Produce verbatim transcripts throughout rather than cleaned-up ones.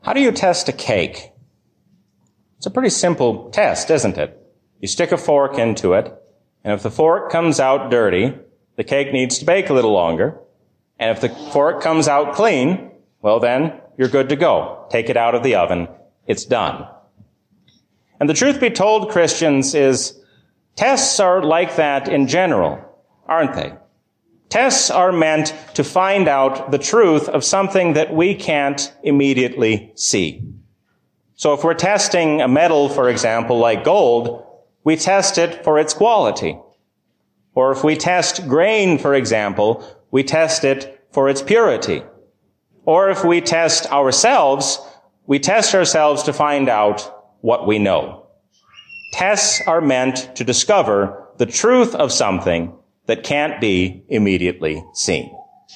How do you test a cake? It's a pretty simple test, isn't it? You stick a fork into it, and if the fork comes out dirty, the cake needs to bake a little longer. And if the fork comes out clean, well then, you're good to go. Take it out of the oven. It's done. And the truth be told, Christians, is tests are like that in general, aren't they? Tests are meant to find out the truth of something that we can't immediately see. So if we're testing a metal, for example, like gold, we test it for its quality. Or if we test grain, for example, we test it for its purity. Or if we test ourselves, we test ourselves to find out what we know. Tests are meant to discover the truth of something that can't be immediately seen.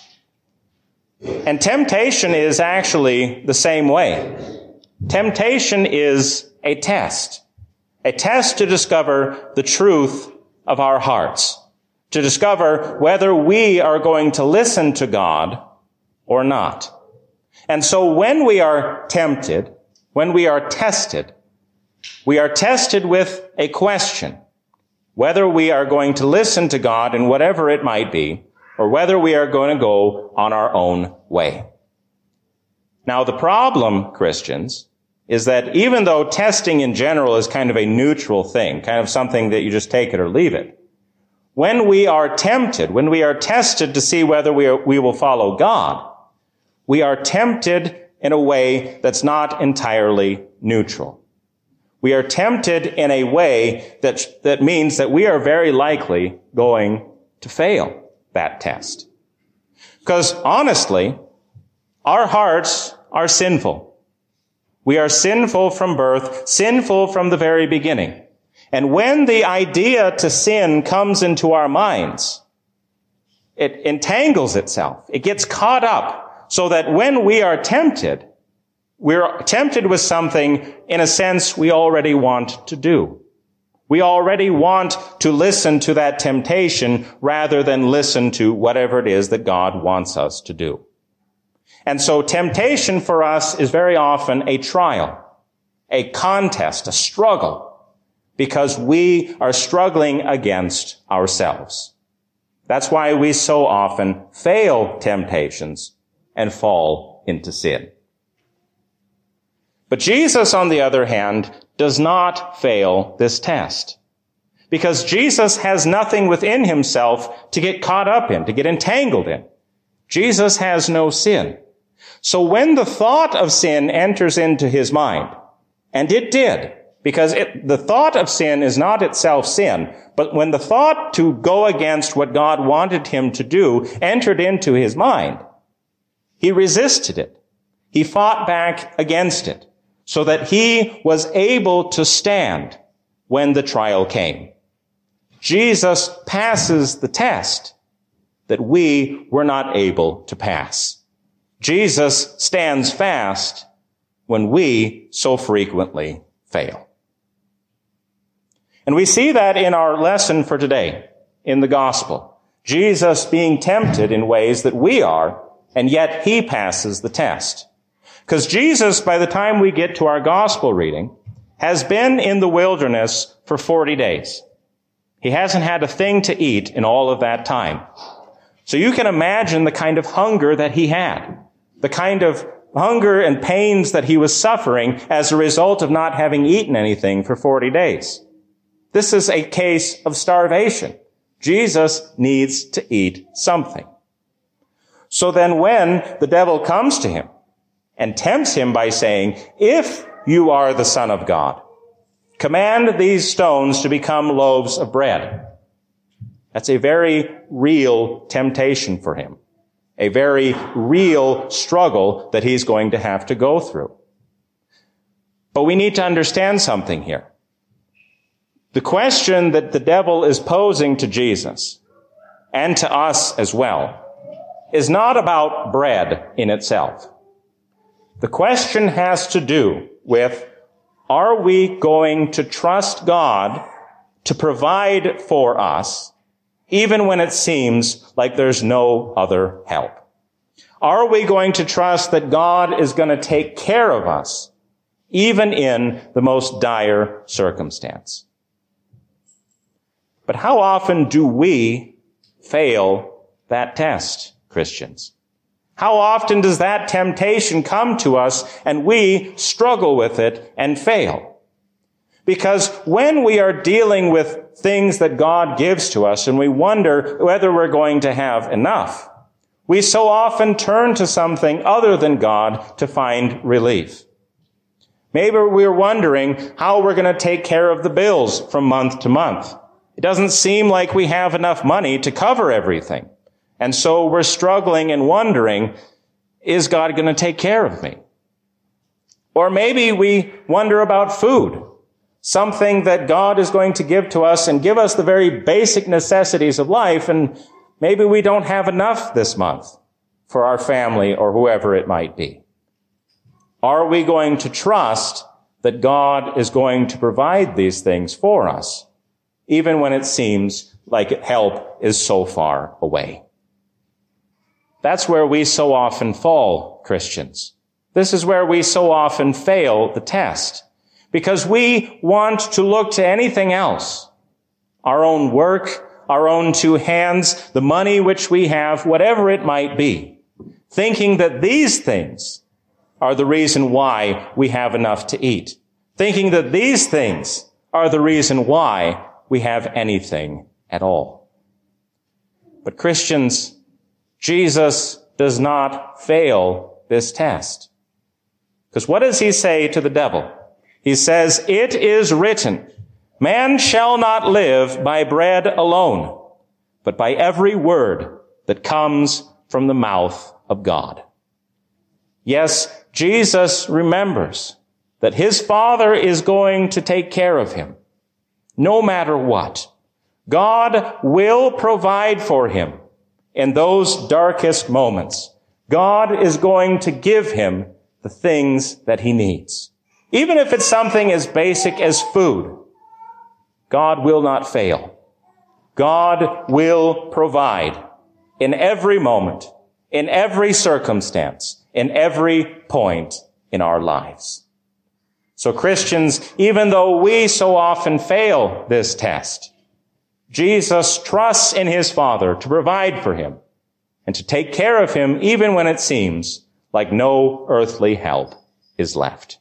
And temptation is actually the same way. Temptation is a test. A test to discover the truth of our hearts. To discover whether we are going to listen to God or not. And so when we are tempted, when we are tested, we are tested with a question. Whether we are going to listen to God in whatever it might be, or whether we are going to go on our own way. Now, the problem, Christians, is that even though testing in general is kind of a neutral thing, kind of something that you just take it or leave it, when we are tempted, when we are tested to see whether we, are, we will follow God, we are tempted in a way that's not entirely neutral. We are tempted in a way that, that means that we are very likely going to fail that test. Because honestly, our hearts are sinful. We are sinful from birth, sinful from the very beginning. And when the idea to sin comes into our minds, it entangles itself. It gets caught up so that when we are tempted, we're tempted with something, in a sense, we already want to do. We already want to listen to that temptation rather than listen to whatever it is that God wants us to do. And so temptation for us is very often a trial, a contest, a struggle, because we are struggling against ourselves. That's why we so often fail temptations and fall into sin. But Jesus, on the other hand, does not fail this test. Because Jesus has nothing within himself to get caught up in, to get entangled in. Jesus has no sin. So when the thought of sin enters into his mind, and it did, because it, the thought of sin is not itself sin, but when the thought to go against what God wanted him to do entered into his mind, he resisted it. He fought back against it, so that he was able to stand when the trial came. Jesus passes the test that we were not able to pass. Jesus stands fast when we so frequently fail. And we see that in our lesson for today, in the gospel. Jesus being tempted in ways that we are, and yet he passes the test. Because Jesus, by the time we get to our gospel reading, has been in the wilderness for forty days. He hasn't had a thing to eat in all of that time. So you can imagine the kind of hunger that he had, the kind of hunger and pains that he was suffering as a result of not having eaten anything for forty days. This is a case of starvation. Jesus needs to eat something. So then when the devil comes to him and tempts him by saying, if you are the Son of God, command these stones to become loaves of bread. That's a very real temptation for him. A very real struggle that he's going to have to go through. But we need to understand something here. The question that the devil is posing to Jesus, and to us as well, is not about bread in itself. The question has to do with, are we going to trust God to provide for us, even when it seems like there's no other help? Are we going to trust that God is going to take care of us, even in the most dire circumstance? But how often do we fail that test, Christians? How often does that temptation come to us and we struggle with it and fail? Because when we are dealing with things that God gives to us and we wonder whether we're going to have enough, we so often turn to something other than God to find relief. Maybe we're wondering how we're going to take care of the bills from month to month. It doesn't seem like we have enough money to cover everything. And so we're struggling and wondering, is God going to take care of me? Or maybe we wonder about food, something that God is going to give to us and give us the very basic necessities of life, and maybe we don't have enough this month for our family or whoever it might be. Are we going to trust that God is going to provide these things for us, even when it seems like help is so far away? That's where we so often fall, Christians. This is where we so often fail the test, because we want to look to anything else, our own work, our own two hands, the money which we have, whatever it might be, thinking that these things are the reason why we have enough to eat, thinking that these things are the reason why we have anything at all. But Christians, Jesus does not fail this test. Because what does he say to the devil? He says, "It is written, man shall not live by bread alone, but by every word that comes from the mouth of God." Yes, Jesus remembers that his Father is going to take care of him, no matter what. God will provide for him in those darkest moments. God is going to give him the things that he needs. Even if it's something as basic as food, God will not fail. God will provide in every moment, in every circumstance, in every point in our lives. So Christians, even though we so often fail this test, Jesus trusts in his Father to provide for him and to take care of him even when it seems like no earthly help is left.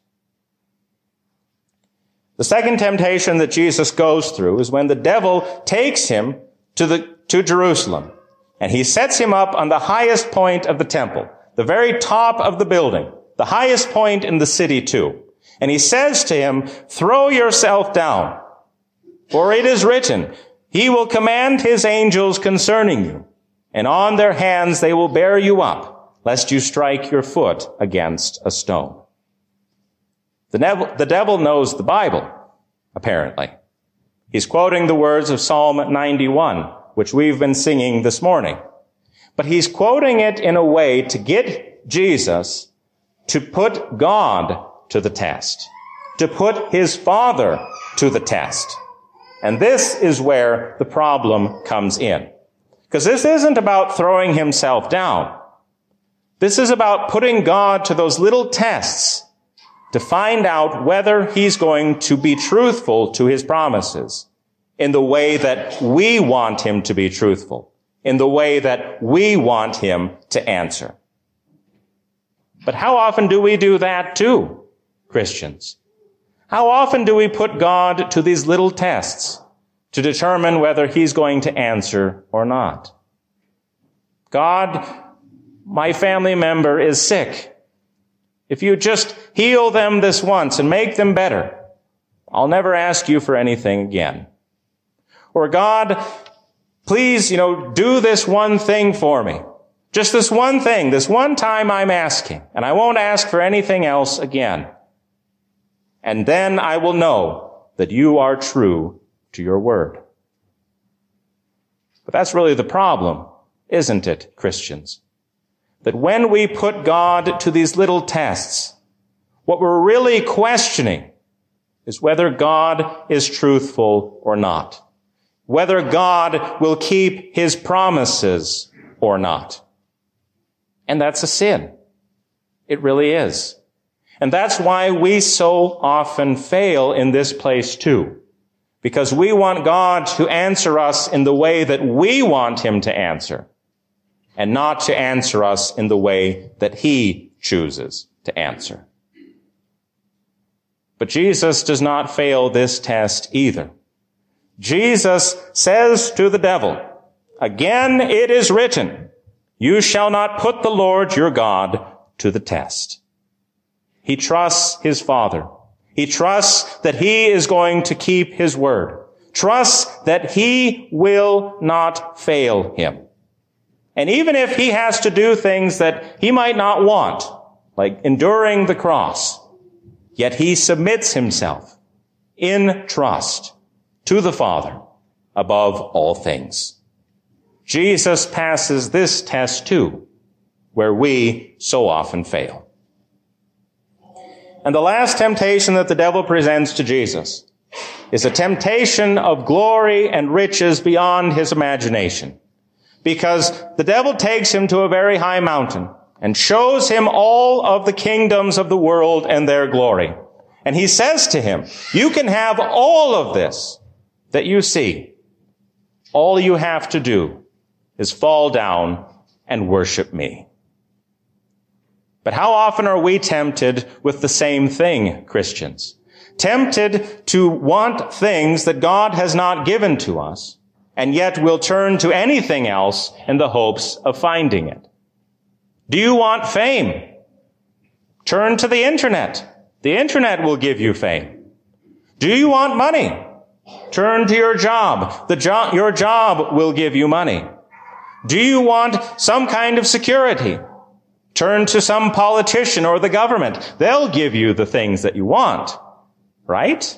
The second temptation that Jesus goes through is when the devil takes him to the to Jerusalem, and he sets him up on the highest point of the temple, the very top of the building, the highest point in the city too. And he says to him, "Throw yourself down, for it is written, he will command his angels concerning you, and on their hands they will bear you up, lest you strike your foot against a stone." The devil, the devil knows the Bible, apparently. He's quoting the words of Psalm ninety-one, which we've been singing this morning. But he's quoting it in a way to get Jesus to put God to the test, to put his Father to the test. And this is where the problem comes in. Because this isn't about throwing himself down. This is about putting God to those little tests to find out whether he's going to be truthful to his promises in the way that we want him to be truthful, in the way that we want him to answer. But how often do we do that too, Christians? How often do we put God to these little tests to determine whether he's going to answer or not? God, my family member is sick. If you just heal them this once and make them better, I'll never ask you for anything again. Or God, please, you know, do this one thing for me. Just this one thing, this one time I'm asking, and I won't ask for anything else again. And then I will know that you are true to your word. But that's really the problem, isn't it, Christians? That when we put God to these little tests, what we're really questioning is whether God is truthful or not, whether God will keep his promises or not. And that's a sin. It really is. And that's why we so often fail in this place too. Because we want God to answer us in the way that we want him to answer, and not to answer us in the way that he chooses to answer. But Jesus does not fail this test either. Jesus says to the devil, "Again it is written, you shall not put the Lord your God to the test." He trusts his Father. He trusts that he is going to keep his word. Trusts that he will not fail him. And even if he has to do things that he might not want, like enduring the cross, yet he submits himself in trust to the Father above all things. Jesus passes this test too, where we so often fail. And the last temptation that the devil presents to Jesus is a temptation of glory and riches beyond his imagination. Because the devil takes him to a very high mountain and shows him all of the kingdoms of the world and their glory. And he says to him, "You can have all of this that you see. All you have to do is fall down and worship me." But how often are we tempted with the same thing, Christians? Tempted to want things that God has not given to us, and yet we'll turn to anything else in the hopes of finding it. Do you want fame? Turn to the internet. The internet will give you fame. Do you want money? Turn to your job. The job, your job will give you money. Do you want some kind of security? Turn to some politician or the government. They'll give you the things that you want, right?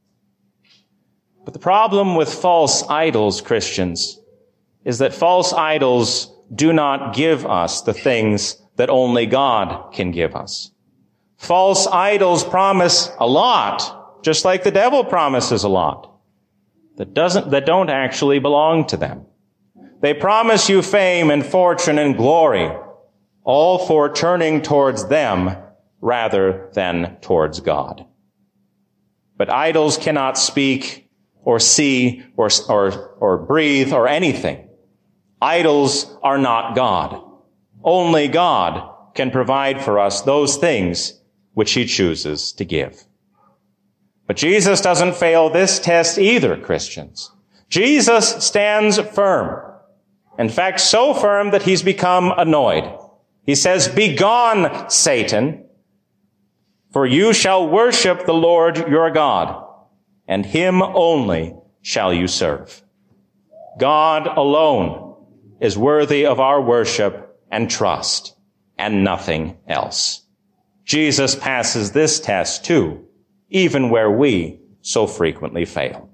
But the problem with false idols, Christians, is that false idols do not give us the things that only God can give us. False idols promise a lot, just like the devil promises a lot, that doesn't, that don't actually belong to them. They promise you fame and fortune and glory, all for turning towards them rather than towards God. But idols cannot speak or see or, or, or breathe or anything. Idols are not God. Only God can provide for us those things which he chooses to give. But Jesus doesn't fail this test either, Christians. Jesus stands firm. In fact, so firm that he's become annoyed. He says, "Begone, Satan, for you shall worship the Lord your God, and him only shall you serve." God alone is worthy of our worship and trust, and nothing else. Jesus passes this test too, even where we so frequently fail.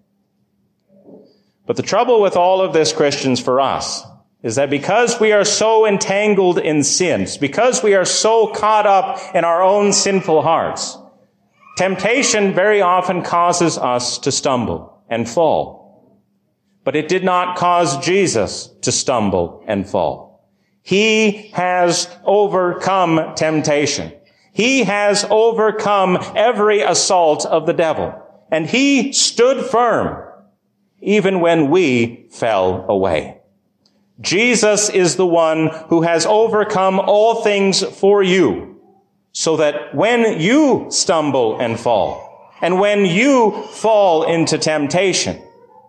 But the trouble with all of this, Christians, for us, is that because we are so entangled in sins, because we are so caught up in our own sinful hearts, temptation very often causes us to stumble and fall. But it did not cause Jesus to stumble and fall. He has overcome temptation. He has overcome every assault of the devil. And he stood firm even when we fell away. Jesus is the one who has overcome all things for you, so that when you stumble and fall, and when you fall into temptation,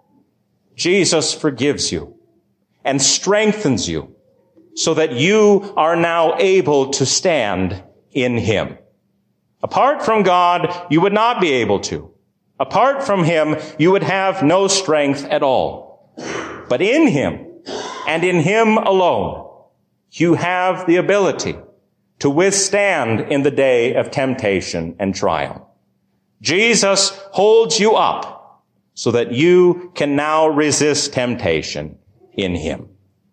Jesus forgives you and strengthens you, so that you are now able to stand in him. Apart from God, you would not be able to. Apart from him, you would have no strength at all. But in him, and in him alone, you have the ability to withstand in the day of temptation and trial. Jesus holds you up so that you can now resist temptation in him.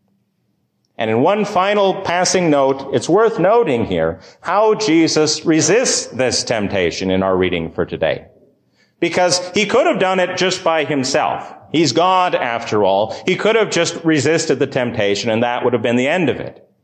And in one final passing note, it's worth noting here how Jesus resists this temptation in our reading for today. Because he could have done it just by himself. He's God after all. He could have just resisted the temptation and that would have been the end of it.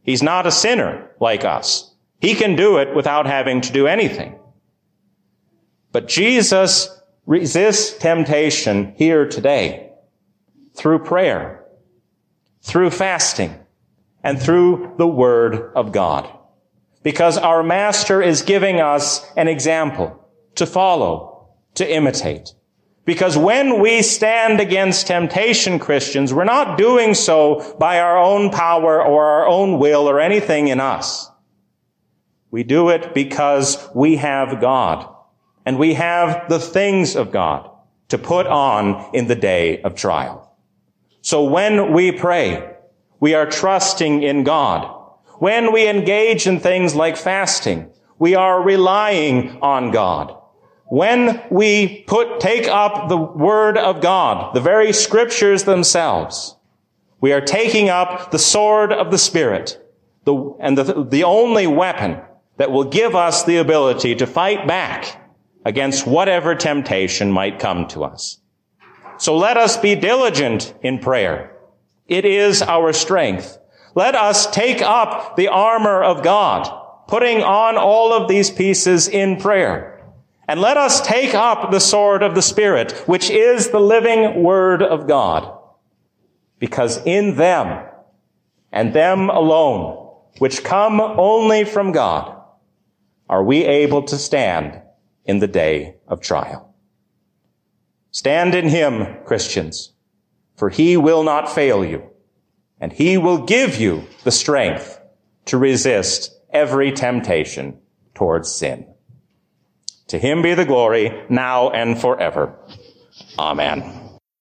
He's not a sinner like us. He can do it without having to do anything. But Jesus resists temptation here today through prayer, through fasting, and through the Word of God. Because our Master is giving us an example to follow, to imitate. Because when we stand against temptation, Christians, we're not doing so by our own power or our own will or anything in us. We do it because we have God, and we have the things of God to put on in the day of trial. So when we pray, we are trusting in God. When we engage in things like fasting, we are relying on God. When we put, take up the Word of God, the very Scriptures themselves, we are taking up the sword of the Spirit, the, and the, the only weapon that will give us the ability to fight back against whatever temptation might come to us. So let us be diligent in prayer. It is our strength. Let us take up the armor of God, putting on all of these pieces in prayer. And let us take up the sword of the Spirit, which is the living Word of God. Because in them, and them alone, which come only from God, are we able to stand in the day of trial. Stand in Him, Christians, for He will not fail you, and He will give you the strength to resist every temptation towards sin. To Him be the glory, now and forever. Amen.